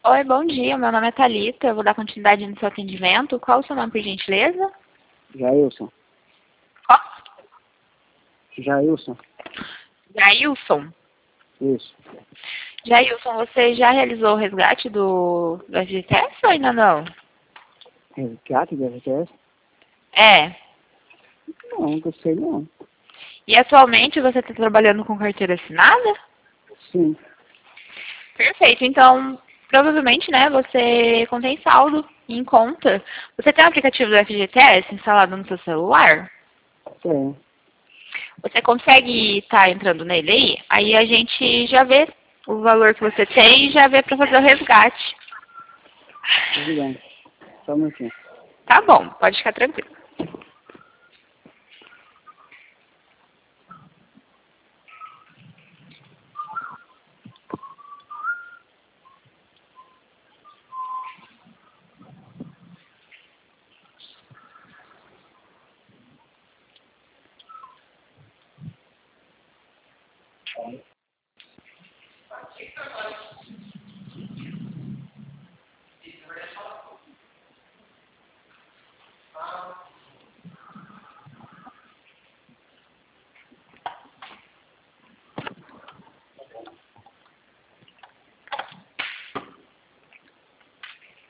Oi, bom dia. Meu nome é Thalita. Eu vou dar continuidade no seu atendimento. Qual o seu nome, por gentileza? Jailson. Qual? Jailson. Jailson. Isso. Jailson, você já realizou o resgate do FGTS ou ainda não? Resgate do FGTS? É. Não, não sei não. E atualmente você está trabalhando com carteira assinada? Sim. Perfeito. Então, provavelmente, né, você contém saldo em conta. Você tem o aplicativo do FGTS instalado no seu celular? Tem. Você consegue estar entrando nele aí? Aí a gente já vê o valor que você tem e já vê para fazer o resgate. Tudo bem. Só um minutinho. Tá bom, pode ficar tranquilo.